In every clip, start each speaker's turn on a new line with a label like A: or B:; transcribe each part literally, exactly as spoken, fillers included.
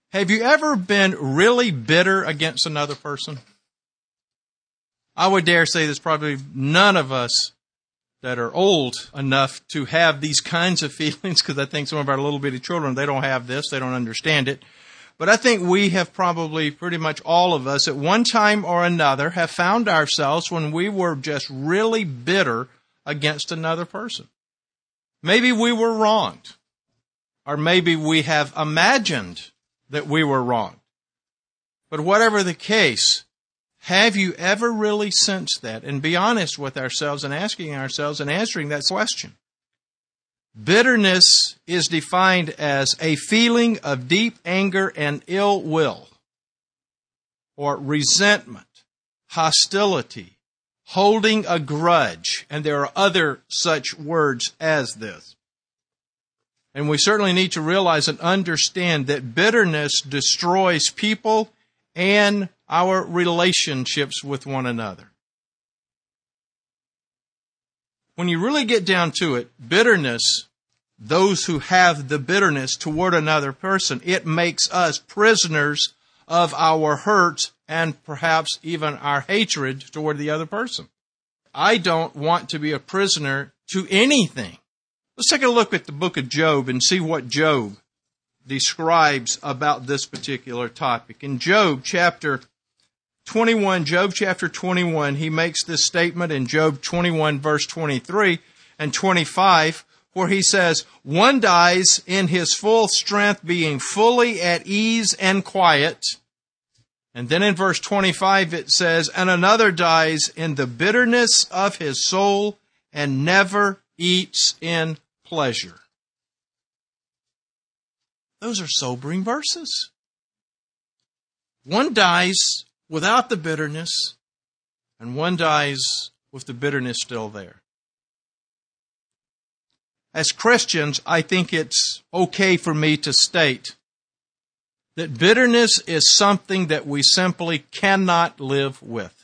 A: Have you ever been really bitter against another person? I would dare say there's probably none of us that are old enough to have these kinds of feelings, because I think some of our little bitty children, they don't have this, they don't understand it. But I think we have probably, pretty much all of us, at one time or another, have found ourselves when we were just really bitter against another person. Maybe we were wronged, or maybe we have imagined that we were wronged. But whatever the case, have you ever really sensed that? And be honest with ourselves and asking ourselves and answering that question. Bitterness is defined as a feeling of deep anger and ill will, or resentment, hostility, holding a grudge, and there are other such words as this. And we certainly need to realize and understand that bitterness destroys people and our relationships with one another. When you really get down to it, bitterness, those who have the bitterness toward another person, it makes us prisoners of our hurt and perhaps even our hatred toward the other person. I don't want to be a prisoner to anything. Let's take a look at the book of Job and see what Job describes about this particular topic. In Job chapter twenty-one, Job chapter twenty-one, he makes this statement in Job twenty-one, verse twenty-three and twenty-five, where he says, "One dies in his full strength, being fully at ease and quiet." And then in verse twenty-five it says, "And another dies in the bitterness of his soul and never eats in pleasure." Those are sobering verses. One dies without the bitterness, and one dies with the bitterness still there. As Christians, I think it's okay for me to state that bitterness is something that we simply cannot live with.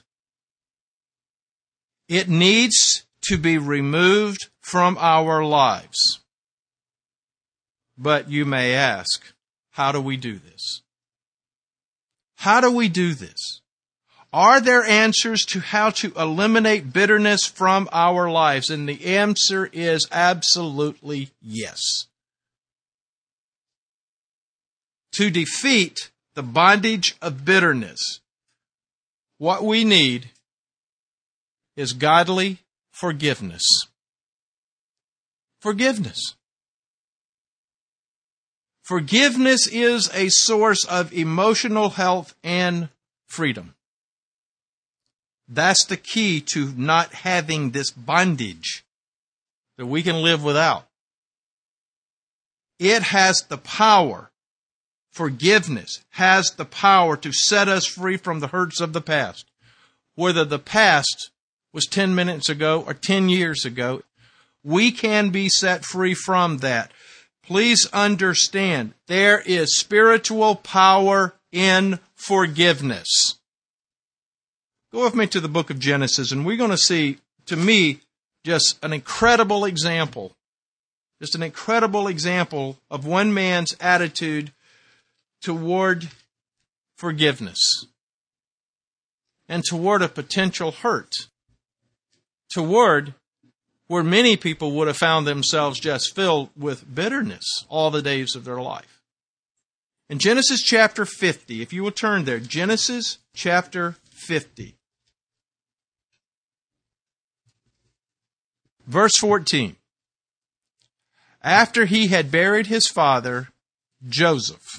A: It needs to be removed from our lives. But you may ask, how do we do this? How do we do this? Are there answers to how to eliminate bitterness from our lives? And the answer is absolutely yes. To defeat the bondage of bitterness, what we need is godly forgiveness. Forgiveness. Forgiveness is a source of emotional health and freedom. That's the key to not having this bondage that we can live without. It has the power, forgiveness has the power to set us free from the hurts of the past. Whether the past was ten minutes ago or ten years ago, we can be set free from that. Please understand, there is spiritual power in forgiveness. Go with me to the book of Genesis, and we're going to see, to me, just an incredible example. Just an incredible example of one man's attitude toward forgiveness and toward a potential hurt, toward where many people would have found themselves just filled with bitterness all the days of their life. In Genesis chapter fifty, if you will turn there, Genesis chapter fifty. Verse fourteen. After he had buried his father, Joseph,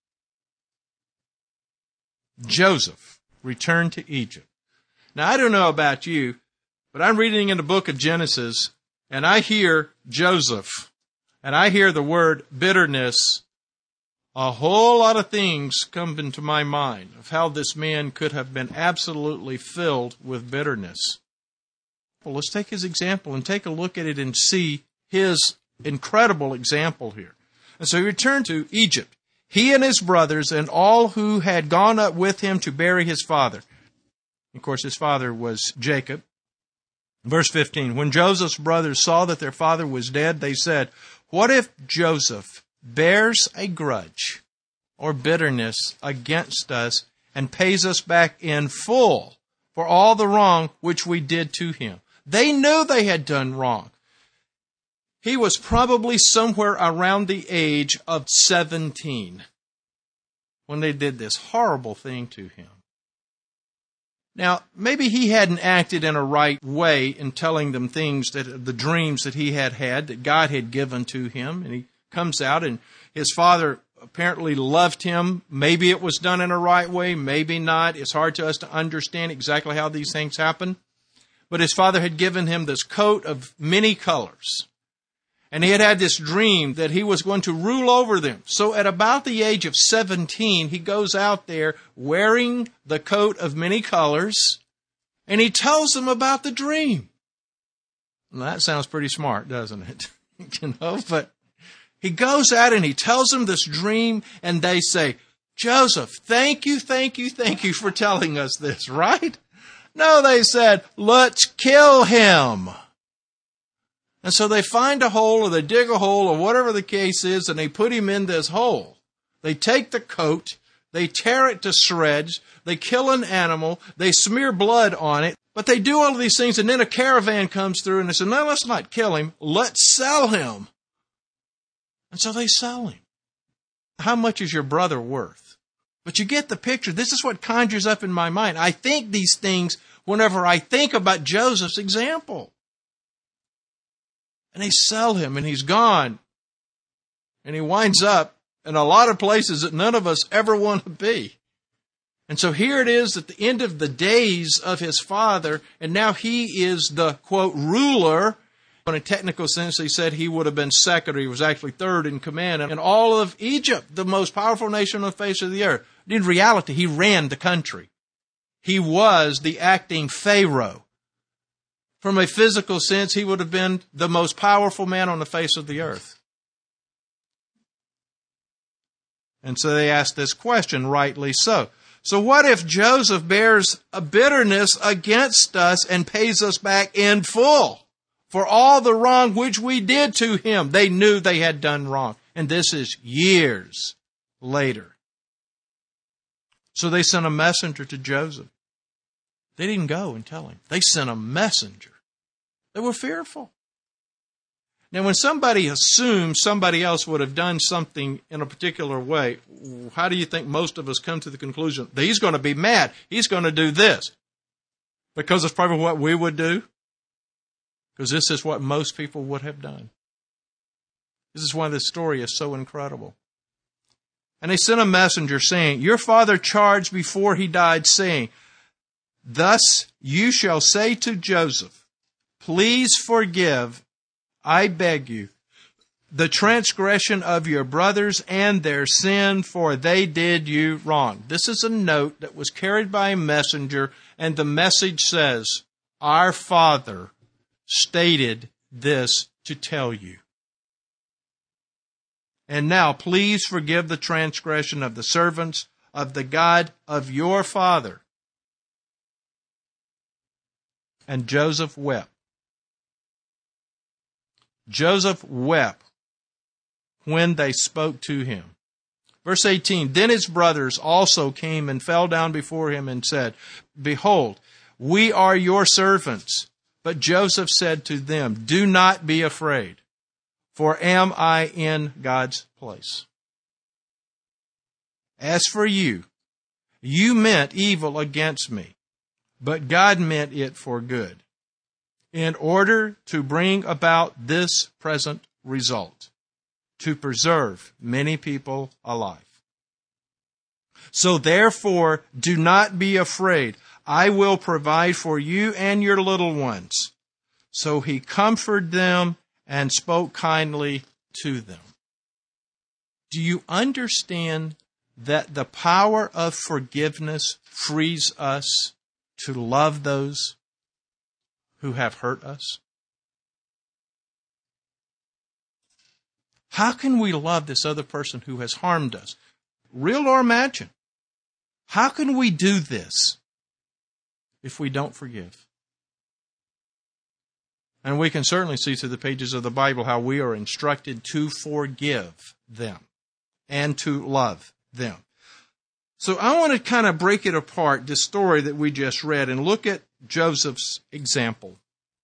A: Joseph returned to Egypt. Now, I don't know about you, but I'm reading in the book of Genesis, and I hear Joseph, and I hear the word bitterness. A whole lot of things come into my mind of how this man could have been absolutely filled with bitterness. Well, let's take his example and take a look at it and see his incredible example here. And so he returned to Egypt, he and his brothers and all who had gone up with him to bury his father. Of course, his father was Jacob. Verse fifteen, when Joseph's brothers saw that their father was dead, they said, "What if Joseph bears a grudge or bitterness against us and pays us back in full for all the wrong which we did to him. They knew they had done wrong. He was probably somewhere around the age of seventeen when they did this horrible thing to him. Now, maybe he hadn't acted in a right way in telling them things, that the dreams that he had had, that God had given to him. And he comes out, and his father apparently loved him. Maybe it was done in a right way, maybe not. It's hard to us to understand exactly how these things happen. But his father had given him this coat of many colors. And he had had this dream that he was going to rule over them. So at about the age of seventeen, he goes out there wearing the coat of many colors, and he tells them about the dream. Well, that sounds pretty smart, doesn't it? you know, but he goes out and he tells them this dream, and they say, Joseph, thank you, thank you, thank you for telling us this, right? No, they said, let's kill him. And so they find a hole, or they dig a hole, or whatever the case is, and they put him in this hole. They take the coat, they tear it to shreds, they kill an animal, they smear blood on it, but they do all of these things, and then a caravan comes through, and they say, no, let's not kill him, let's sell him. And so they sell him. How much is your brother worth? But you get the picture. This is what conjures up in my mind. I think these things whenever I think about Joseph's example. And they sell him, and he's gone. And he winds up in a lot of places that none of us ever want to be. And so here it is at the end of the days of his father, and now he is the, quote, ruler. In a technical sense, he said he would have been second, or he was actually third in command in all of Egypt, the most powerful nation on the face of the earth. In reality, he ran the country. He was the acting Pharaoh. From a physical sense, he would have been the most powerful man on the face of the earth. And so they asked this question, rightly so. So what if Joseph bears a bitterness against us and pays us back in full for all the wrong which we did to him? They knew they had done wrong. And this is years later. So they sent a messenger to Joseph. They didn't go and tell him. They sent a messenger. They were fearful. Now, when somebody assumes somebody else would have done something in a particular way, how do you think most of us come to the conclusion that he's going to be mad? He's going to do this. Because it's probably what we would do. Because this is what most people would have done. This is why this story is so incredible. And they sent a messenger saying, your father charged before he died, saying, thus you shall say to Joseph, please forgive, I beg you, the transgression of your brothers and their sin, for they did you wrong. This is a note that was carried by a messenger, and the message says, our father stated this to tell you. And now, please forgive the transgression of the servants of the God of your father. And Joseph wept. Joseph wept when they spoke to him. Verse eighteen, then his brothers also came and fell down before him and said, behold, we are your servants. But Joseph said to them, do not be afraid, for am I in God's place? As for you, you meant evil against me, but God meant it for good, in order to bring about this present result, to preserve many people alive. So therefore, do not be afraid. I will provide for you and your little ones. So he comforted them and spoke kindly to them. Do you understand that the power of forgiveness frees us to love those who have hurt us? How can we love this other person who has harmed us? Real or imagined? How can we do this if we don't forgive? And we can certainly see through the pages of the Bible how we are instructed to forgive them and to love them. So I want to kind of break it apart, this story that we just read, and look at Joseph's example.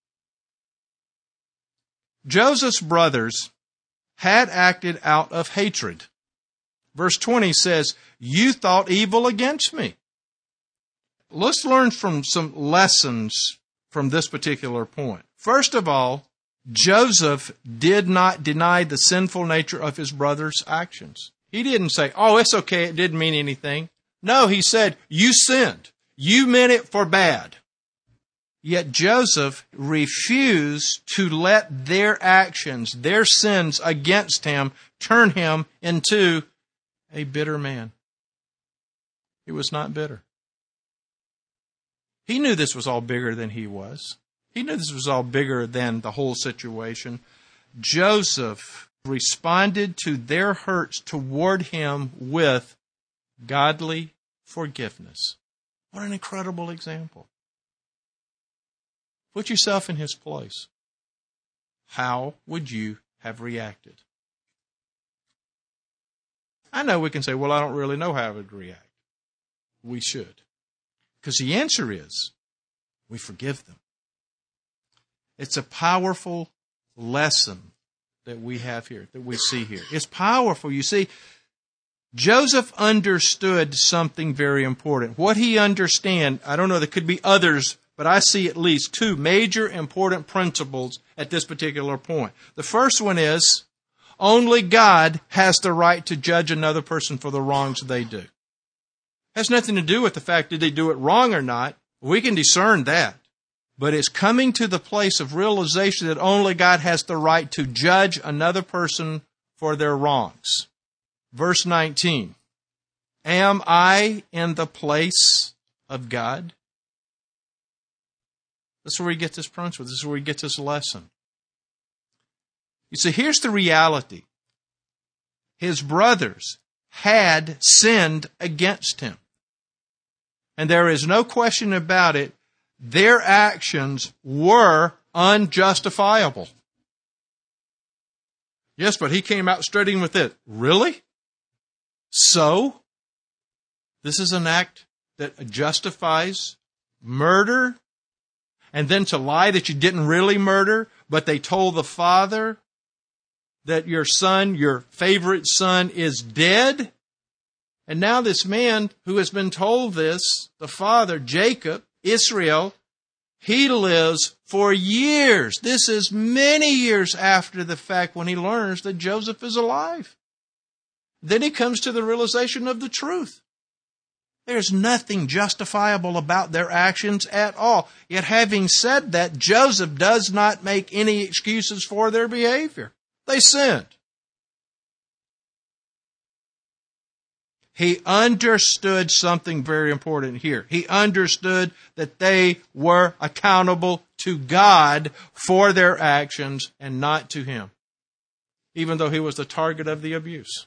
A: Joseph's brothers had acted out of hatred. Verse twenty says, "You thought evil against me." Let's learn from some lessons from this particular point. First of all, Joseph did not deny the sinful nature of his brother's actions. He didn't say, "Oh, it's okay, it didn't mean anything." No, he said, "You sinned. You meant it for bad." Yet Joseph refused to let their actions, their sins against him, turn him into a bitter man. He was not bitter. He knew this was all bigger than he was. He knew this was all bigger than the whole situation. Joseph responded to their hurts toward him with godly forgiveness. What an incredible example. Put yourself in his place. How would you have reacted? I know we can say, well, I don't really know how I would react. We should. Because the answer is, we forgive them. It's a powerful lesson that we have here, that we see here. It's powerful. You see, Joseph understood something very important. What he understood, I don't know, there could be others, but I see at least two major important principles at this particular point. The first one is, only God has the right to judge another person for the wrongs they do. It has nothing to do with the fact that they do it wrong or not. We can discern that. But it's coming to the place of realization that only God has the right to judge another person for their wrongs. Verse nineteen, am I in the place of God? That's where we get this principle. This is where we get this lesson. You see, here's the reality. His brothers had sinned against him. And there is no question about it. Their actions were unjustifiable. Yes, but he came out strutting with it. Really? So, this is an act that justifies murder, and then to lie that you didn't really murder, but they told the father that your son, your favorite son, is dead. And now this man who has been told this, the father, Jacob, Israel, he lives for years. This is many years after the fact when he learns that Joseph is alive. Then he comes to the realization of the truth. There's nothing justifiable about their actions at all. Yet having said that, Joseph does not make any excuses for their behavior. They sinned. He understood something very important here. He understood that they were accountable to God for their actions and not to him, even though he was the target of the abuse.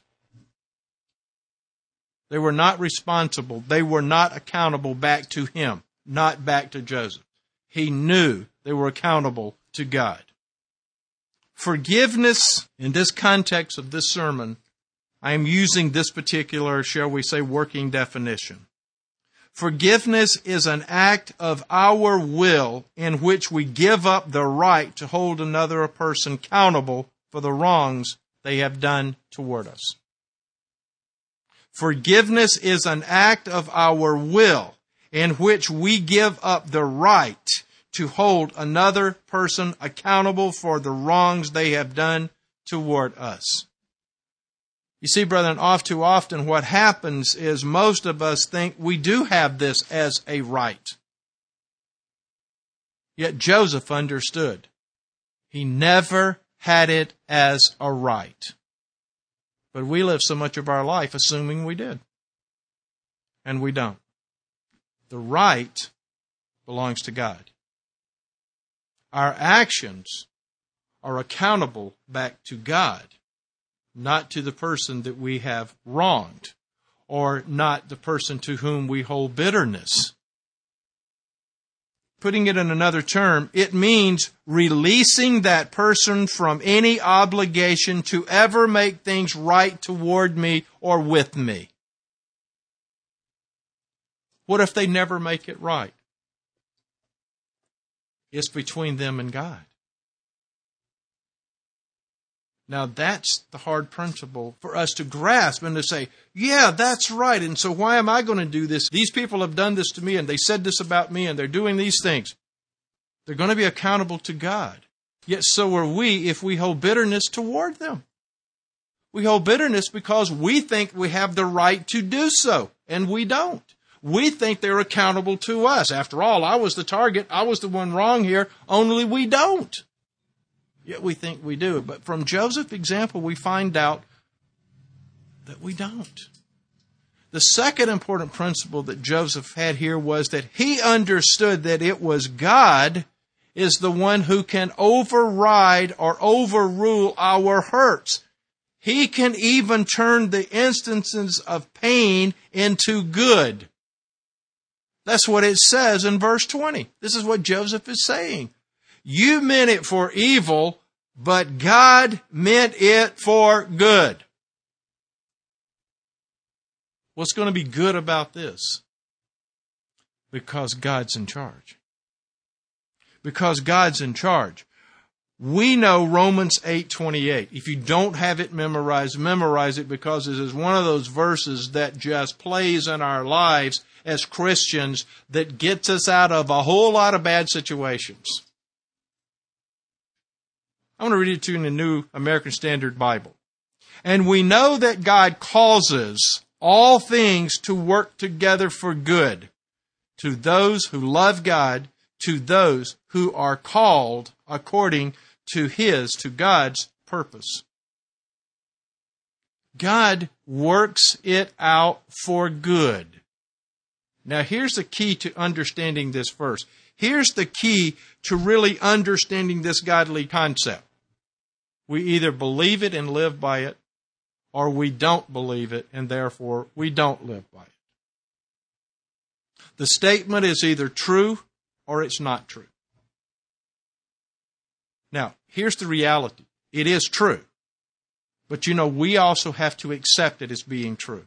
A: They were not responsible. They were not accountable back to him, not back to Joseph. He knew they were accountable to God. Forgiveness, in this context of this sermon, I am using this particular, shall we say, working definition. Forgiveness is an act of our will in which we give up the right to hold another person accountable for the wrongs they have done toward us. Forgiveness is an act of our will in which we give up the right to hold another person accountable for the wrongs they have done toward us. You see, brethren, oft too often what happens is most of us think we do have this as a right. Yet Joseph understood. He never had it as a right. But we live so much of our life assuming we did. And we don't. The right belongs to God. Our actions are accountable back to God, not to the person that we have wronged, or not the person to whom we hold bitterness. Putting it in another term, it means releasing that person from any obligation to ever make things right toward me or with me. What if they never make it right? It's between them and God. Now that's the hard principle for us to grasp and to say, yeah, that's right. And so why am I going to do this? These people have done this to me and they said this about me and they're doing these things. They're going to be accountable to God. Yet so are we if we hold bitterness toward them. We hold bitterness because we think we have the right to do so, and we don't. We think they're accountable to us. After all, I was the target. I was the one wrong here, only we don't. Yet we think we do. But from Joseph's example, we find out that we don't. The second important principle that Joseph had here was that he understood that it was God is the one who can override or overrule our hurts. He can even turn the instances of pain into good. That's what it says in verse twenty. This is what Joseph is saying. You meant it for evil, but God meant it for good. What's going to be good about this? Because God's in charge. Because God's in charge. We know Romans eight twenty-eight. If you don't have it memorized, memorize it, because it is one of those verses that just plays in our lives as Christians that gets us out of a whole lot of bad situations. I want to read it to you in the New American Standard Bible. And we know that God causes all things to work together for good to those who love God, to those who are called according to His, to God's purpose. God works it out for good. Now here's the key to understanding this verse. Here's the key to really understanding this godly concept. We either believe it and live by it, or we don't believe it and therefore we don't live by it. The statement is either true or it's not true. Now, here's the reality. It is true. But you know, we also have to accept it as being true.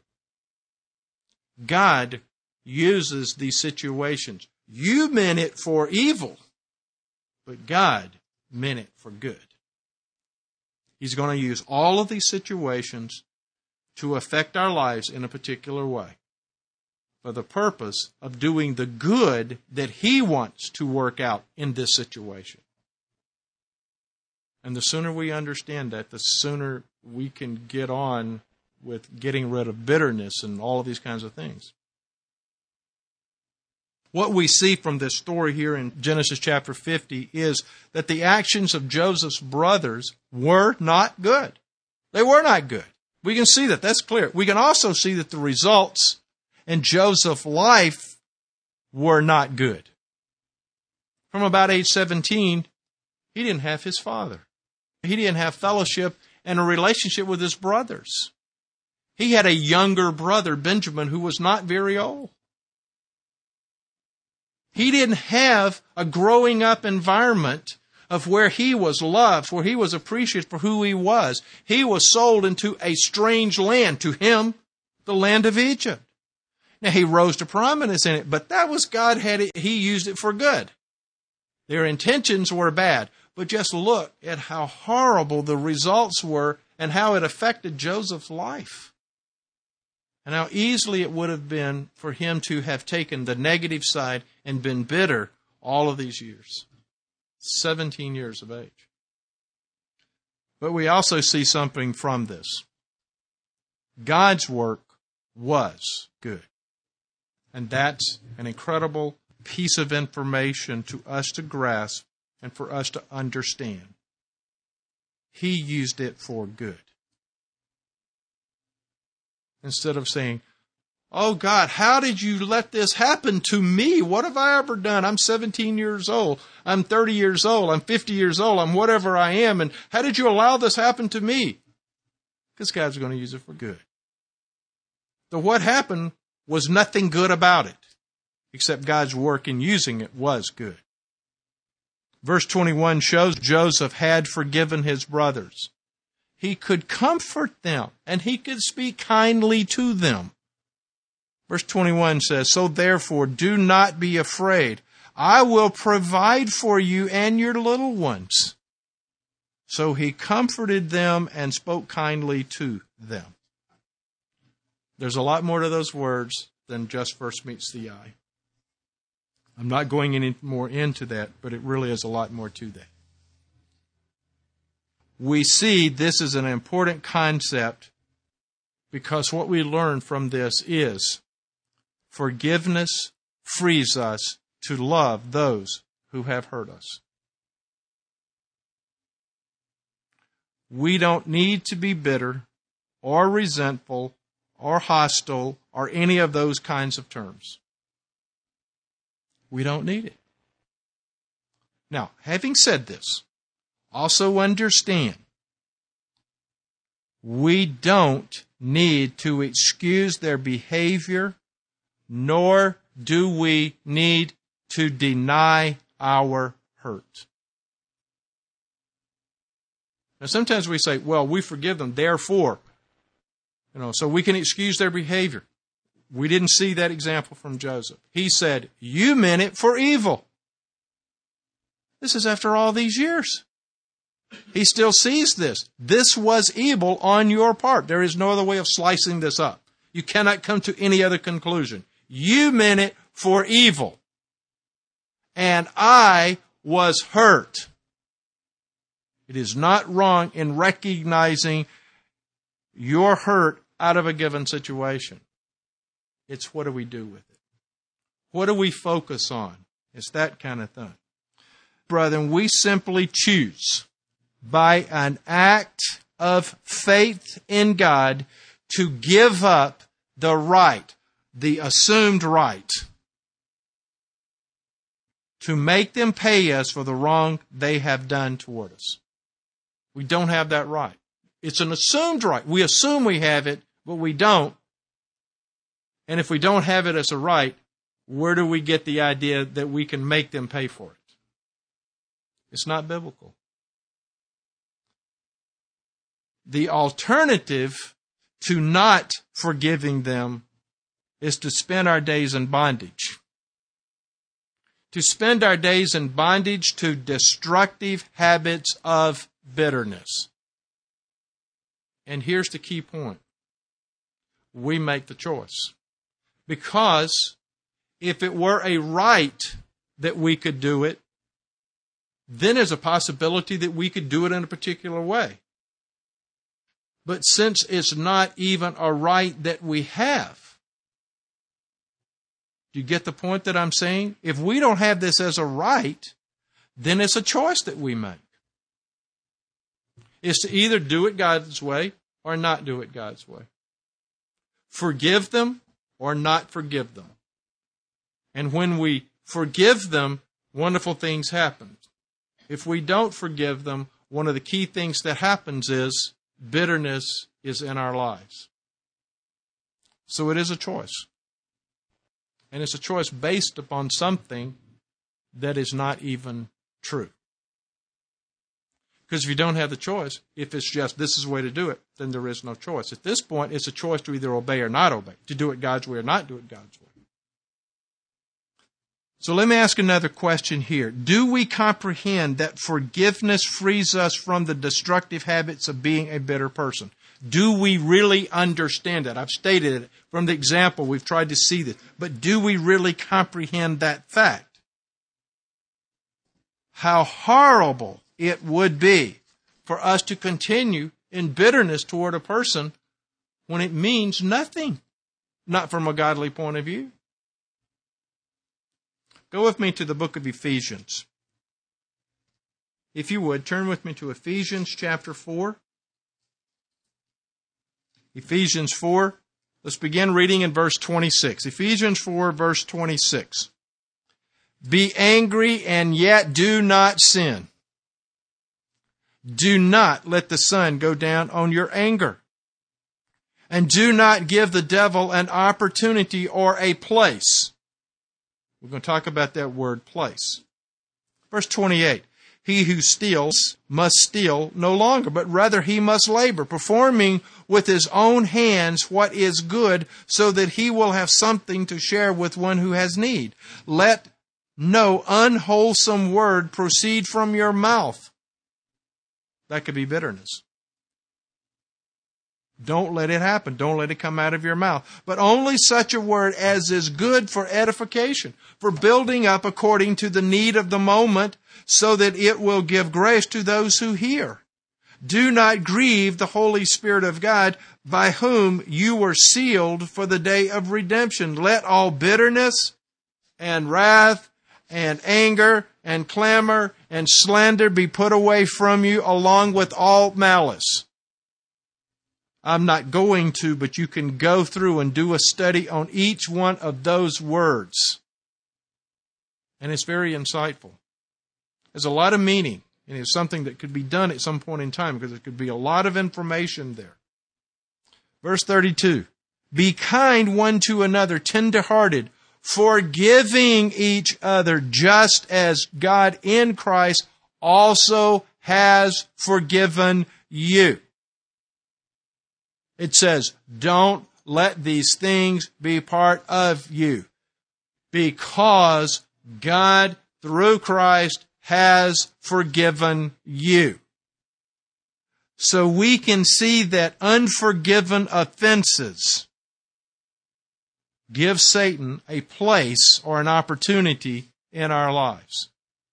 A: God uses these situations. You meant it for evil, but God meant it for good. He's going to use all of these situations to affect our lives in a particular way for the purpose of doing the good that He wants to work out in this situation. And the sooner we understand that, the sooner we can get on with getting rid of bitterness and all of these kinds of things. What we see from this story here in Genesis chapter fifty is that the actions of Joseph's brothers were not good. They were not good. We can see that. That's clear. We can also see that the results in Joseph's life were not good. From about age seventeen, he didn't have his father. He didn't have fellowship and a relationship with his brothers. He had a younger brother, Benjamin, who was not very old. He didn't have a growing up environment of where he was loved, where he was appreciated for who he was. He was sold into a strange land, to him, the land of Egypt. Now, he rose to prominence in it, but that was God had it, He used it for good. Their intentions were bad, but just look at how horrible the results were and how it affected Joseph's life. And how easily it would have been for him to have taken the negative side and been bitter all of these years. seventeen years of age. But we also see something from this. God's work was good. And that's an incredible piece of information to us to grasp and for us to understand. He used it for good. Instead of saying, oh God, how did you let this happen to me? What have I ever done? I'm seventeen years old. I'm thirty years old. I'm fifty years old. I'm whatever I am. And how did you allow this happen to me? Because God's going to use it for good. So what happened was nothing good about it, except God's work in using it was good. Verse twenty-one shows Joseph had forgiven his brothers. He could comfort them, and he could speak kindly to them. Verse twenty-one says, "So therefore, do not be afraid. I will provide for you and your little ones." So he comforted them and spoke kindly to them. There's a lot more to those words than just first meets the eye. I'm not going any more into that, but it really is a lot more to that. We see this is an important concept because what we learn from this is forgiveness frees us to love those who have hurt us. We don't need to be bitter or resentful or hostile or any of those kinds of terms. We don't need it. Now, having said this, also understand we don't need to excuse their behavior, nor do we need to deny our hurt. Now, sometimes we say, well, we forgive them, therefore, you know, so we can excuse their behavior. We didn't see that example from Joseph. He said, you meant it for evil. This is after all these years. He still sees this. This was evil on your part. There is no other way of slicing this up. You cannot come to any other conclusion. You meant it for evil. And I was hurt. It is not wrong in recognizing your hurt out of a given situation. It's what do we do with it? What do we focus on? It's that kind of thing. Brethren, we simply choose by an act of faith in God to give up the right, the assumed right, to make them pay us for the wrong they have done toward us. We don't have that right. It's an assumed right. We assume we have it, but we don't. And if we don't have it as a right, where do we get the idea that we can make them pay for it? It's not biblical. The alternative to not forgiving them is to spend our days in bondage. To spend our days in bondage to destructive habits of bitterness. And here's the key point. We make the choice. Because if it were a right that we could do it, then there's a possibility that we could do it in a particular way. But since it's not even a right that we have, do you get the point that I'm saying? If we don't have this as a right, then it's a choice that we make. It's to either do it God's way or not do it God's way. Forgive them or not forgive them. And when we forgive them, wonderful things happen. If we don't forgive them, one of the key things that happens is bitterness is in our lives. So it is a choice. And it's a choice based upon something that is not even true. Because if you don't have the choice, if it's just this is the way to do it, then there is no choice. At this point, it's a choice to either obey or not obey, to do it God's way or not do it God's way. So let me ask another question here. Do we comprehend that forgiveness frees us from the destructive habits of being a bitter person? Do we really understand that? I've stated it from the example. We've tried to see this. But do we really comprehend that fact? How horrible it would be for us to continue in bitterness toward a person when it means nothing, not from a godly point of view. Go with me to the book of Ephesians. If you would, turn with me to Ephesians chapter four. Ephesians four. Let's begin reading in verse twenty-six. Ephesians four, verse twenty-six. Be angry and yet do not sin. Do not let the sun go down on your anger. And do not give the devil an opportunity or a place. We're going to talk about that word place. Verse twenty-eight. He who steals must steal no longer, but rather he must labor, performing with his own hands what is good, so that he will have something to share with one who has need. Let no unwholesome word proceed from your mouth. That could be bitterness. Don't let it happen. Don't let it come out of your mouth. But only such a word as is good for edification, for building up according to the need of the moment, so that it will give grace to those who hear. Do not grieve the Holy Spirit of God, by whom you were sealed for the day of redemption. Let all bitterness and wrath and anger and clamor and slander be put away from you, along with all malice. I'm not going to, but you can go through and do a study on each one of those words. And it's very insightful. There's a lot of meaning, and it's something that could be done at some point in time, because there could be a lot of information there. Verse thirty-two, be kind one to another, tender-hearted, forgiving each other, just as God in Christ also has forgiven you. It says, don't let these things be part of you, because God, through Christ, has forgiven you. So we can see that unforgiven offenses give Satan a place or an opportunity in our lives.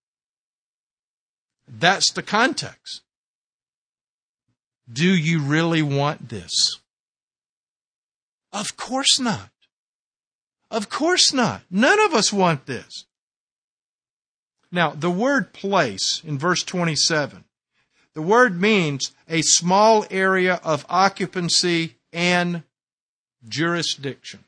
A: That's the context. Do you really want this? Of course not. Of course not. None of us want this. Now, the word place in verse twenty-seven, the word means a small area of occupancy and jurisdiction.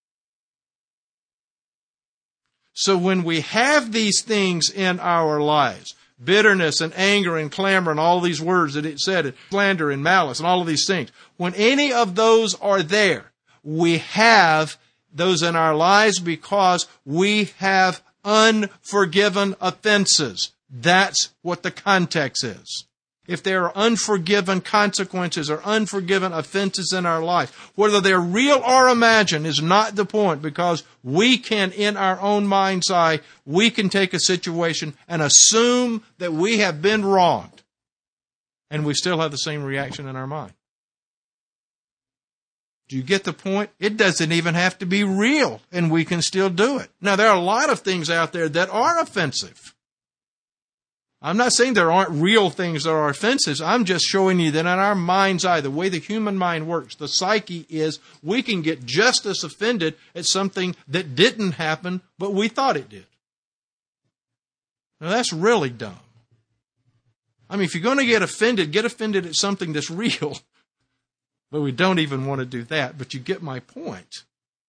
A: So when we have these things in our lives, bitterness and anger and clamor and all these words that it said, slander and malice and all of these things, when any of those are there, we have those in our lives because we have unforgiven offenses. That's what the context is. If there are unforgiven consequences or unforgiven offenses in our life, whether they're real or imagined is not the point, because we can, in our own mind's eye, we can take a situation and assume that we have been wronged, and we still have the same reaction in our mind. Do you get the point? It doesn't even have to be real, and we can still do it. Now, there are a lot of things out there that are offensive. I'm not saying there aren't real things that are offensive. I'm just showing you that in our mind's eye, the way the human mind works, the psyche is, we can get just as offended at something that didn't happen, but we thought it did. Now, that's really dumb. I mean, if you're going to get offended, get offended at something that's real. But we don't even want to do that. But you get my point.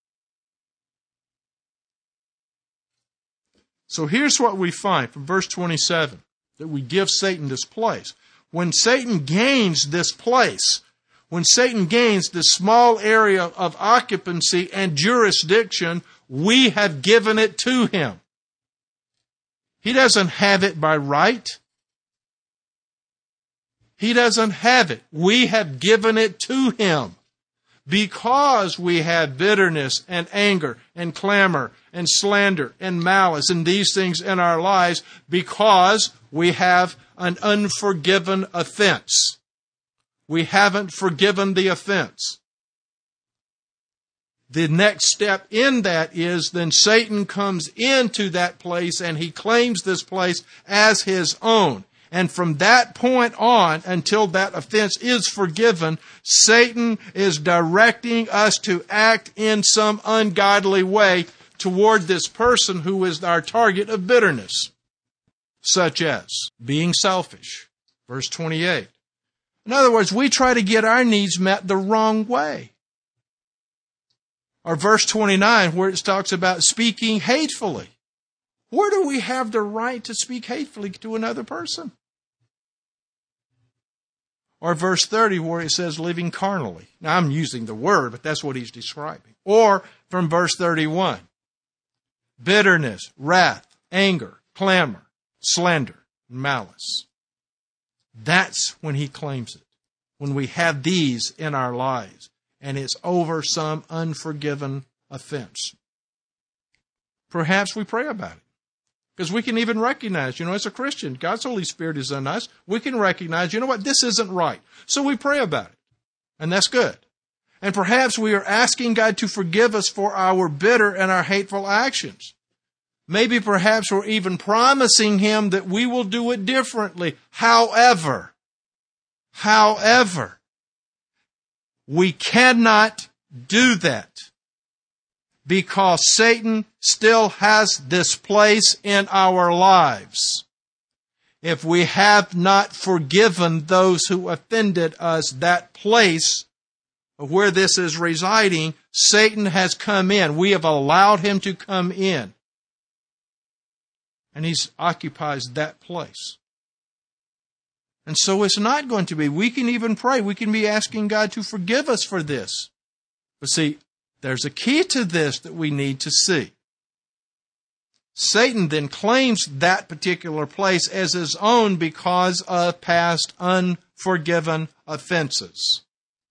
A: So here's what we find from verse twenty-seven, that we give Satan this place. When Satan gains this place, when Satan gains this small area of occupancy and jurisdiction, we have given it to him. He doesn't have it by right. He doesn't have it. We have given it to him because we have bitterness and anger and clamor and slander and malice and these things in our lives, because we have an unforgiven offense. We haven't forgiven the offense. The next step in that is then Satan comes into that place and he claims this place as his own. And from that point on, until that offense is forgiven, Satan is directing us to act in some ungodly way toward this person who is our target of bitterness, such as being selfish. Verse twenty-eight. In other words, we try to get our needs met the wrong way. Or verse twenty-nine, where it talks about speaking hatefully. Where do we have the right to speak hatefully to another person? Or verse thirty, where it says living carnally. Now, I'm using the word, but that's what he's describing. Or from verse thirty-one, bitterness, wrath, anger, clamor, slander. malice. That's when he claims it. When we have these in our lives, and it's over some unforgiven offense. Perhaps we pray about it. Because we can even recognize, you know, as a Christian, God's Holy Spirit is in us. We can recognize, you know what, this isn't right. So we pray about it. And that's good. And perhaps we are asking God to forgive us for our bitter and our hateful actions. Maybe perhaps we're even promising Him that we will do it differently. However, however, we cannot do that because Satan still has this place in our lives. If we have not forgiven those who offended us, that place where this is residing, Satan has come in. We have allowed him to come in. And he occupies that place. And so it's not going to be. We can even pray. We can be asking God to forgive us for this. But see, there's a key to this that we need to see. Satan then claims that particular place as his own because of past unforgiven offenses.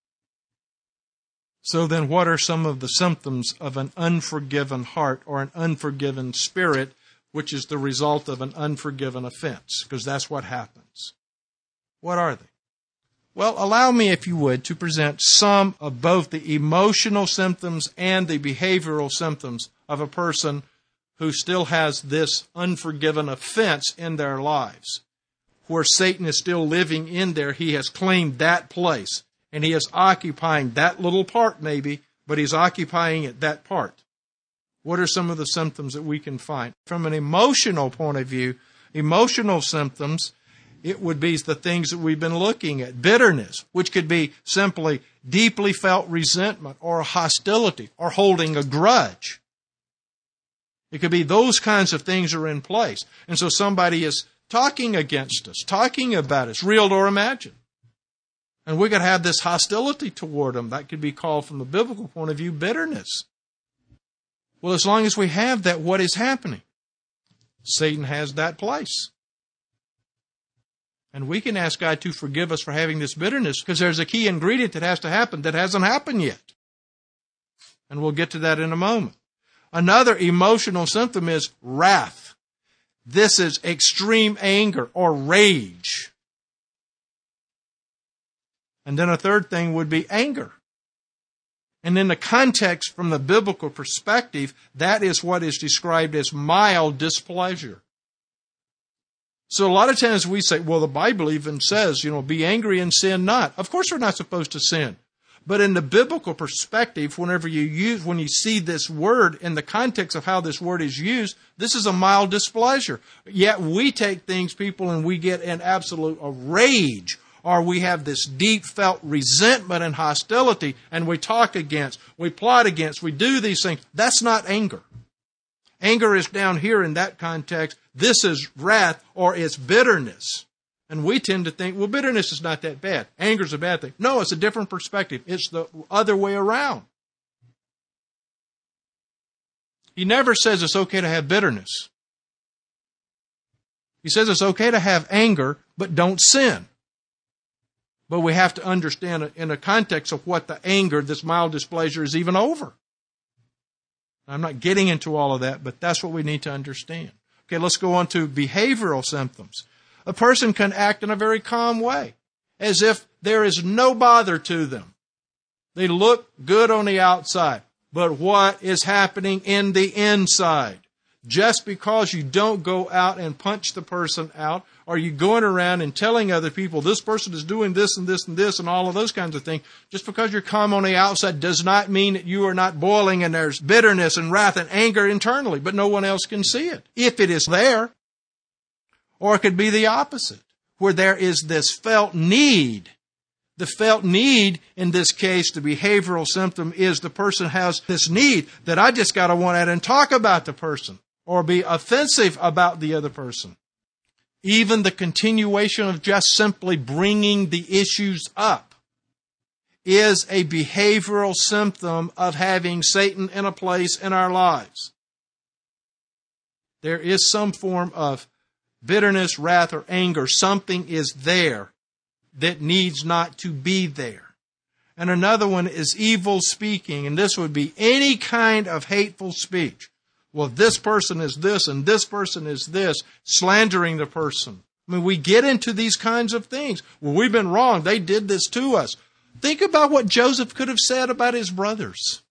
A: So then what are some of the symptoms of an unforgiven heart or an unforgiven spirit, which is the result of an unforgiven offense? Because that's what happens. What are they? Well, allow me, if you would, to present some of both the emotional symptoms and the behavioral symptoms of a person who still has this unforgiven offense in their lives, where Satan is still living in there. He has claimed that place, and he is occupying that little part maybe, but he's occupying it, that part. What are some of the symptoms that we can find? From an emotional point of view, emotional symptoms, it would be the things that we've been looking at. Bitterness, which could be simply deeply felt resentment or hostility or holding a grudge. It could be those kinds of things are in place. And so somebody is talking against us, talking about us, real or imagined. And we could have this hostility toward them. That could be called, from the biblical point of view, bitterness. Well, as long as we have that, what is happening? Satan has that place. And we can ask God to forgive us for having this bitterness, because there's a key ingredient that has to happen that hasn't happened yet. And we'll get to that in a moment. Another emotional symptom is wrath. This is extreme anger or rage. And then a third thing would be anger. And in the context from the biblical perspective, that is what is described as mild displeasure. So a lot of times we say, well, the Bible even says, you know, be angry and sin not. Of course we're not supposed to sin. But in the biblical perspective, whenever you use, when you see this word in the context of how this word is used, this is a mild displeasure. Yet we take things, people, and we get in absolute a rage, or we have this deep felt resentment and hostility, and we talk against, we plot against, we do these things. That's not anger. Anger is down here in that context. This is wrath, or it's bitterness. And we tend to think, well, bitterness is not that bad. Anger is a bad thing. No, it's a different perspective. It's the other way around. He never says it's okay to have bitterness. He says it's okay to have anger, but don't sin. But we have to understand it in the context of what the anger, this mild displeasure, is even over. I'm not getting into all of that, but that's what we need to understand. Okay, let's go on to behavioral symptoms. A person can act in a very calm way, as if there is no bother to them. They look good on the outside, but what is happening in the inside? Just because you don't go out and punch the person out, or you going around and telling other people this person is doing this and this and this and all of those kinds of things, just because you're calm on the outside does not mean that you are not boiling and there's bitterness and wrath and anger internally, but no one else can see it, if it is there. Or it could be the opposite, where there is this felt need. The felt need, in this case, the behavioral symptom, is the person has this need that I just got to want out and talk about the person, or be offensive about the other person. Even the continuation of just simply bringing the issues up is a behavioral symptom of having Satan in a place in our lives. There is some form of bitterness, wrath, or anger, something is there that needs not to be there. And another one is evil speaking, and this would be any kind of hateful speech. Well, this person is this, and this person is this, slandering the person. I mean, we get into these kinds of things. Well, we've been wrong. They did this to us. Think about what Joseph could have said about his brothers.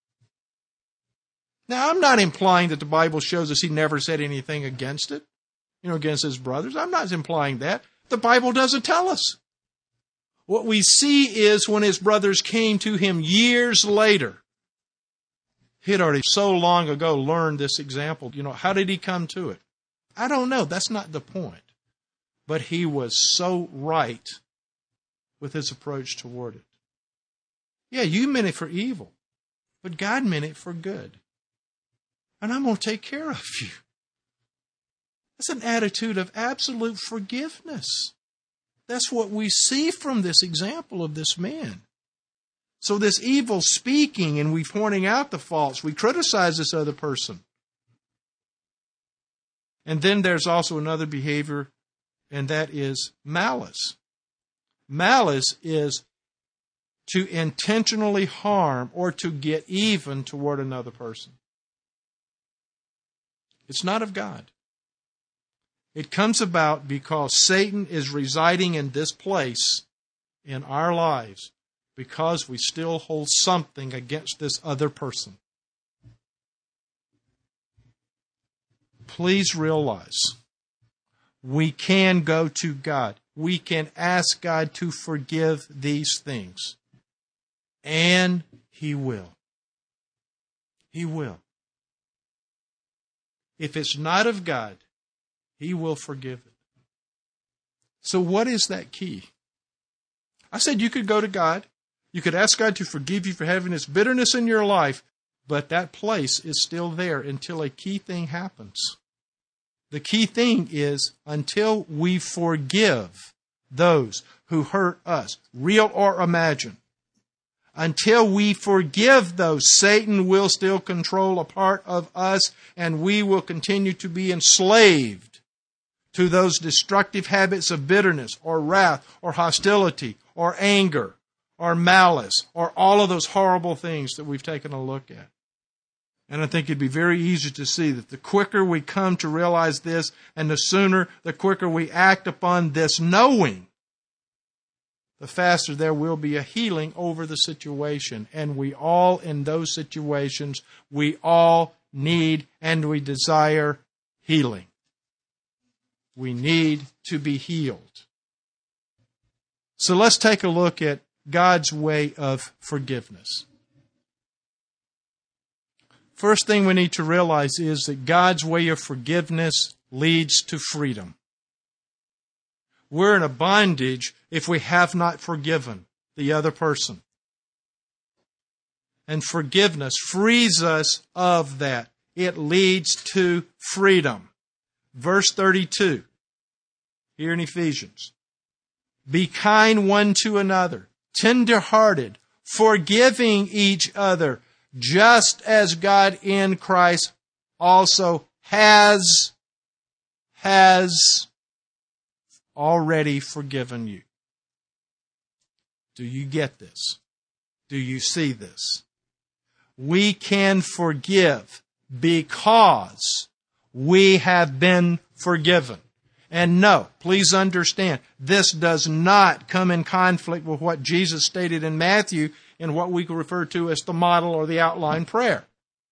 A: Now, I'm not implying that the Bible shows us he never said anything against it, you know, against his brothers. I'm not implying that. The Bible doesn't tell us. What we see is when his brothers came to him years later, he had already so long ago learned this example. You know, how did he come to it? I don't know. That's not the point. But he was so right with his approach toward it. Yeah, you meant it for evil, but God meant it for good. And I'm going to take care of you. That's an attitude of absolute forgiveness. That's what we see from this example of this man. So this evil speaking, and we pointing out the faults, we criticize this other person. And then there's also another behavior, and that is malice. Malice is to intentionally harm or to get even toward another person. It's not of God. It comes about because Satan is residing in this place in our lives because we still hold something against this other person. Please realize we can go to God. We can ask God to forgive these things. And He will. He will. If it's not of God, He will forgive it. So what is that key? I said you could go to God. You could ask God to forgive you for having this bitterness in your life, but that place is still there until a key thing happens. The key thing is until we forgive those who hurt us, real or imagined. Until we forgive those, Satan will still control a part of us, and we will continue to be enslaved to those destructive habits of bitterness or wrath or hostility or anger or malice or all of those horrible things that we've taken a look at. And I think it'd be very easy to see that the quicker we come to realize this and the sooner, the quicker we act upon this knowing, the faster there will be a healing over the situation. And we all, in those situations, we all need and we desire healing. We need to be healed. So let's take a look at God's way of forgiveness. First thing we need to realize is that God's way of forgiveness leads to freedom. We're in a bondage if we have not forgiven the other person. And forgiveness frees us of that. It leads to freedom. Verse thirty-two, here in Ephesians. Be kind one to another, tender-hearted, forgiving each other, just as God in Christ also has, has already forgiven you. Do you get this? Do you see this? We can forgive because we have been forgiven. And no, please understand, this does not come in conflict with what Jesus stated in Matthew in what we could refer to as the model or the outline prayer.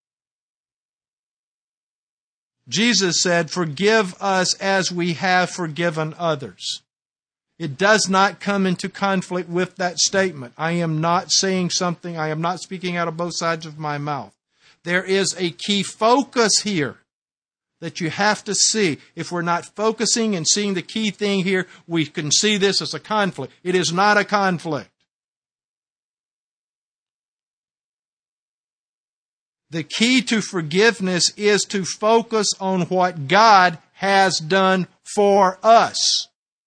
A: Jesus said, forgive us as we have forgiven others. It does not come into conflict with that statement. I am not saying something, I am not speaking out of both sides of my mouth. There is a key focus here that you have to see. If we're not focusing and seeing the key thing here, we can see this as a conflict. It is not a conflict. The key to forgiveness is to focus on what God has done for us.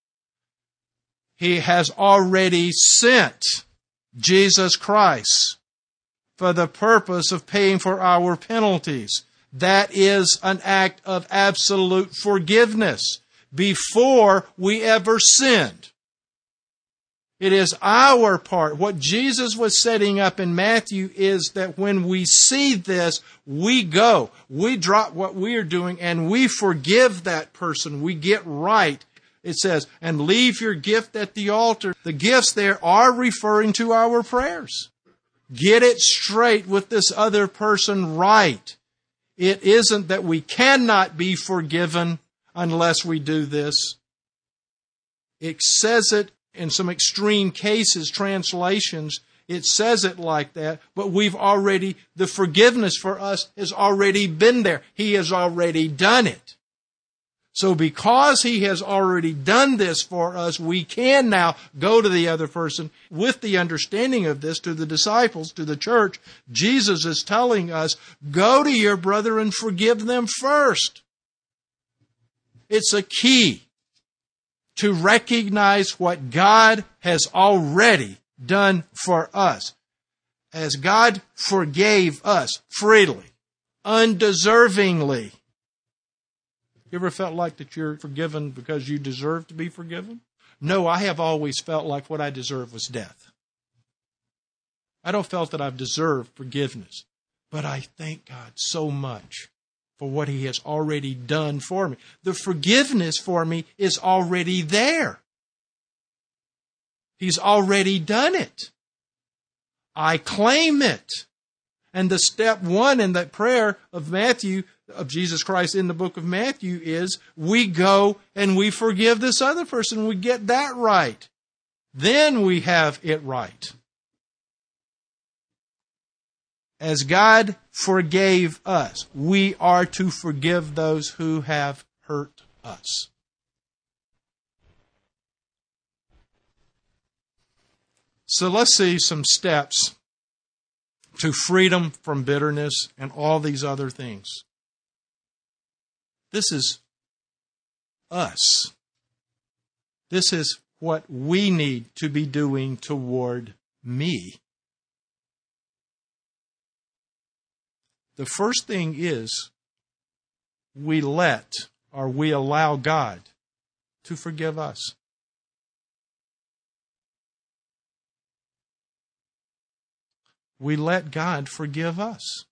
A: He has already sent Jesus Christ for the purpose of paying for our penalties. That is an act of absolute forgiveness. before we ever sinned. It is our part. What Jesus was setting up in Matthew is that when we see this, we go. We drop what we are doing and we forgive that person. We get right. It says, and leave your gift at the altar. The gifts there are referring to our prayers. Get it straight with this other person right. It isn't that we cannot be forgiven unless we do this. It says it in some extreme cases, translations, it says it like that, but we've already, the forgiveness for us has already been there. He has already done it. So because He has already done this for us, we can now go to the other person with the understanding of this to the disciples, to the church. Jesus is telling us, go to your brother and forgive them first. It's a key to recognize what God has already done for us. As God forgave us freely, undeservingly. You ever felt like that you're forgiven because you deserve to be forgiven? No, I have always felt like what I deserve was death. I don't feel that I've deserved forgiveness, but I thank God so much for what He has already done for me. The forgiveness for me is already there. He's already done it. I claim it. And the step one in that prayer of Matthew, of Jesus Christ in the book of Matthew is, we go and we forgive this other person. We get that right. Then we have it right. As God forgave us, we are to forgive those who have hurt us. So let's see some steps to freedom from bitterness and all these other things. This is us. This is what we need to be doing toward me. The first thing is we let or we allow God to forgive us. We let God forgive us.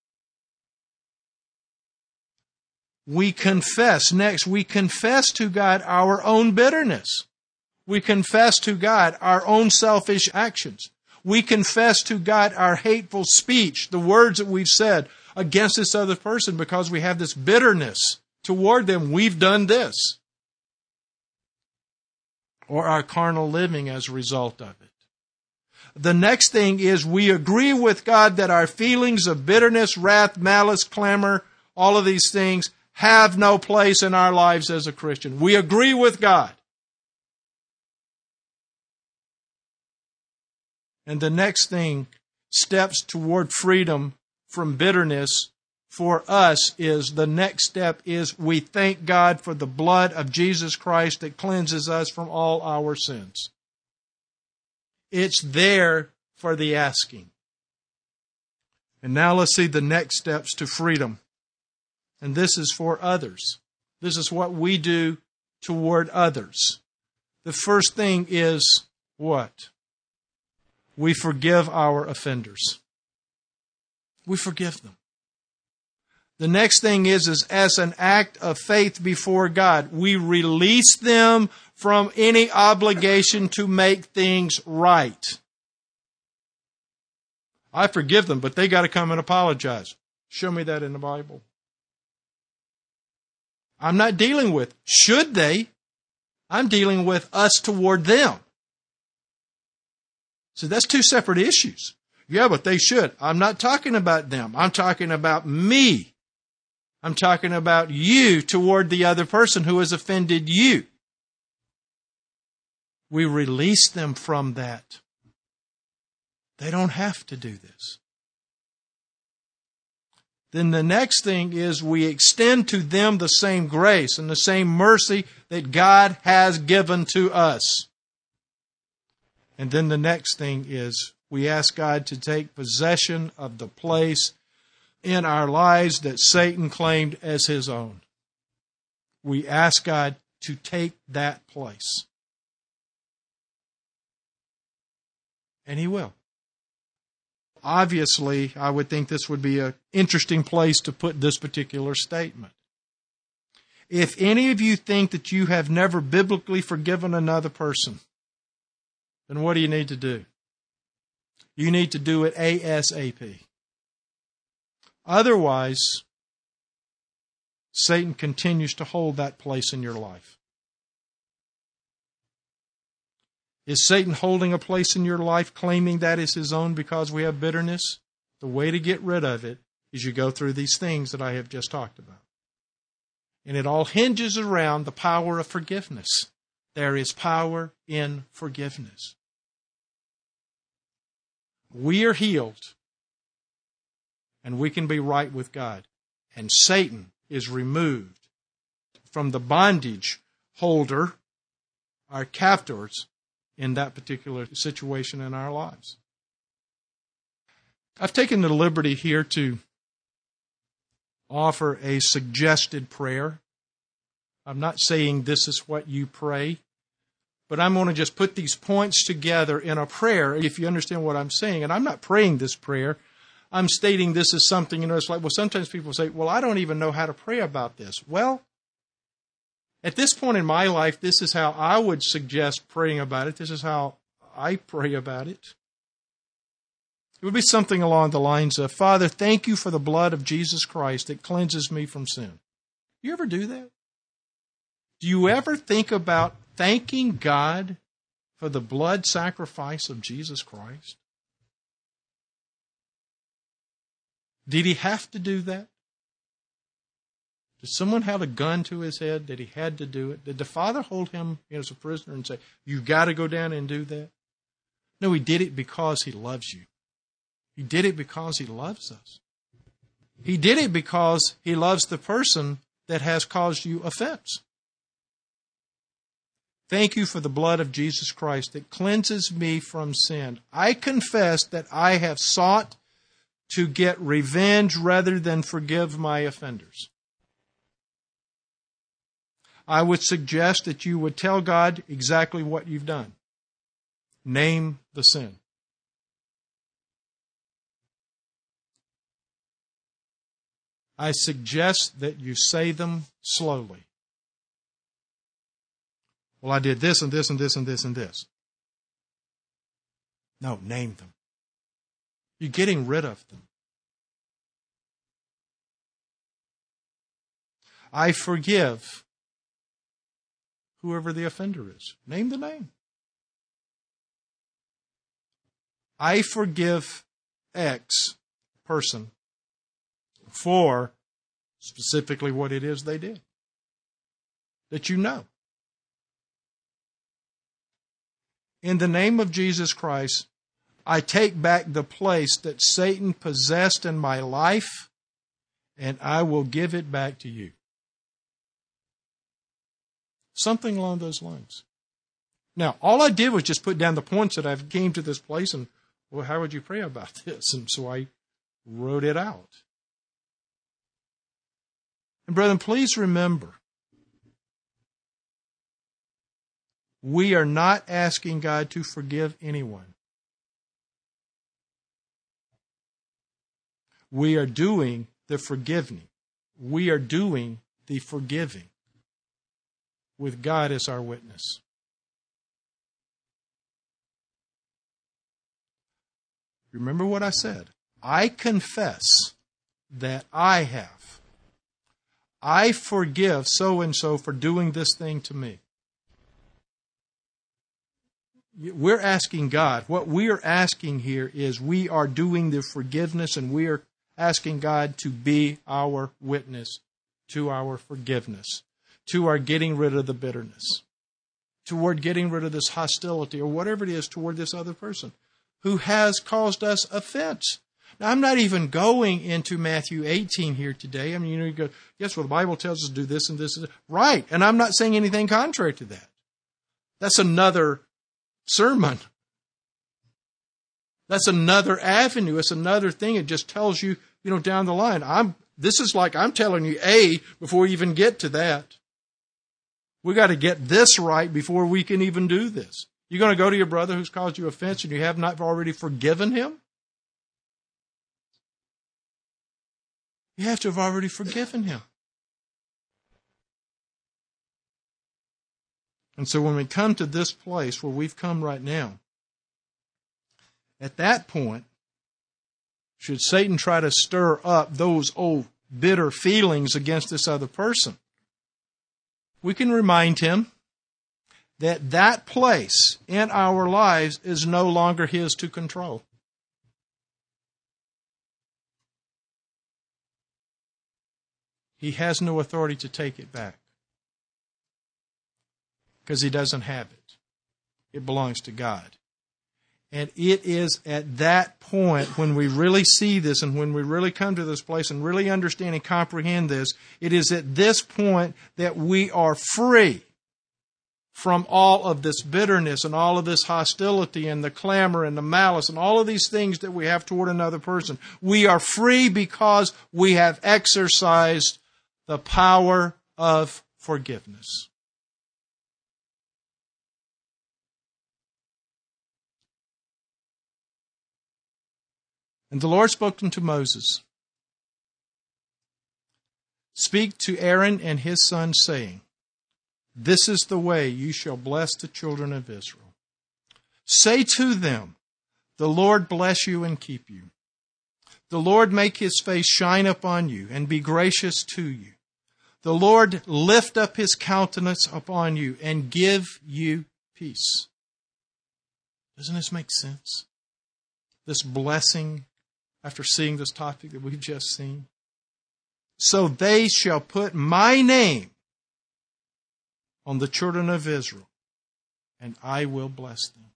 A: We confess. Next, we confess to God our own bitterness. We confess to God our own selfish actions. We confess to God our hateful speech, the words that we've said against this other person because we have this bitterness toward them. We've done this. Or our carnal living as a result of it. The next thing is we agree with God that our feelings of bitterness, wrath, malice, clamor, all of these things have no place in our lives as a Christian. We agree with God. And the next thing, steps toward freedom from bitterness for us is, the next step is we thank God for the blood of Jesus Christ that cleanses us from all our sins. It's there for the asking. And now let's see the next steps to freedom. And this is for others. This is what we do toward others. The first thing is what? We forgive our offenders. We forgive them. The next thing is, is as an act of faith before God, we release them from any obligation to make things right. I forgive them, but they got to come and apologize. Show me that in the Bible. I'm not dealing with, should they? I'm dealing with us toward them. So that's two separate issues. Yeah, but they should. I'm not talking about them. I'm talking about me. I'm talking about you toward the other person who has offended you. We release them from that. They don't have to do this. Then the next thing is we extend to them the same grace and the same mercy that God has given to us. And then the next thing is we ask God to take possession of the place in our lives that Satan claimed as his own. We ask God to take that place. And he will. Obviously, I would think this would be an interesting place to put this particular statement. If any of you think that you have never biblically forgiven another person, then what do you need to do? You need to do it ASAP. Otherwise, Satan continues to hold that place in your life. Is Satan holding a place in your life, claiming that is his own because we have bitterness? The way to get rid of it is you go through these things that I have just talked about. And it all hinges around the power of forgiveness. There is power in forgiveness. We are healed, and we can be right with God. And Satan is removed from the bondage holder, our captors, in that particular situation in our lives. I've taken the liberty here to offer a suggested prayer. I'm not saying this is what you pray, but I'm going to just put these points together in a prayer, if you understand what I'm saying. And I'm not praying this prayer. I'm stating this as something, you know, it's like, well, sometimes people say, well, I don't even know how to pray about this. Well, at this point in my life, this is how I would suggest praying about it. This is how I pray about it. It would be something along the lines of, Father, thank you for the blood of Jesus Christ that cleanses me from sin. You ever do that? Do you ever think about thanking God for the blood sacrifice of Jesus Christ? Did he have to do that? Did someone have a gun to his head that he had to do it? Did the Father hold him as a prisoner and say, you've got to go down and do that? No, he did it because he loves you. He did it because he loves us. He did it because he loves the person that has caused you offense. Thank you for the blood of Jesus Christ that cleanses me from sin. I confess that I have sought to get revenge rather than forgive my offenders. I would suggest that you would tell God exactly what you've done. Name the sin. I suggest that you say them slowly. Well, I did this and this and this and this and this. No, name them. You're getting rid of them. I forgive whoever the offender is. Name the name. I forgive X person for specifically what it is they did that you know. In the name of Jesus Christ, I take back the place that Satan possessed in my life, and I will give it back to you. Something along those lines. Now, all I did was just put down the points that I've came to this place, and, well, how would you pray about this? And so I wrote it out. And brethren, please remember, we are not asking God to forgive anyone. We are doing the forgiving. We are doing the forgiving with God as our witness. Remember what I said. I confess that I have. I forgive so-and-so for doing this thing to me. We're asking God. What we are asking here is we are doing the forgiveness, and we are asking God to be our witness to our forgiveness, to our getting rid of the bitterness, toward getting rid of this hostility or whatever it is toward this other person who has caused us offense. Now, I'm not even going into Matthew eighteen here today. I mean, you know, you go, yes, well, the Bible tells us to do this and this and this. Right, and I'm not saying anything contrary to that. That's another sermon. That's another avenue. It's another thing. It just tells you, you know, down the line. I'm. This is like I'm telling you A before you even get to that. We got to get this right before we can even do this. You're going to go to your brother who's caused you offense and you have not already forgiven him? You have to have already forgiven him. And so when we come to this place where we've come right now, at that point, should Satan try to stir up those old bitter feelings against this other person, we can remind him that that place in our lives is no longer his to control. He has no authority to take it back because he doesn't have it. It belongs to God. And it is at that point when we really see this and when we really come to this place and really understand and comprehend this, it is at this point that we are free from all of this bitterness and all of this hostility and the clamor and the malice and all of these things that we have toward another person. We are free because we have exercised the power of forgiveness. And the Lord spoke unto Moses, Speak to Aaron and his sons, saying, This is the way you shall bless the children of Israel. Say to them, The Lord bless you and keep you. The Lord make his face shine upon you and be gracious to you. The Lord lift up his countenance upon you and give you peace. Doesn't this make sense? This blessing after seeing this topic that we've just seen. So they shall put my name on the children of Israel, and I will bless them.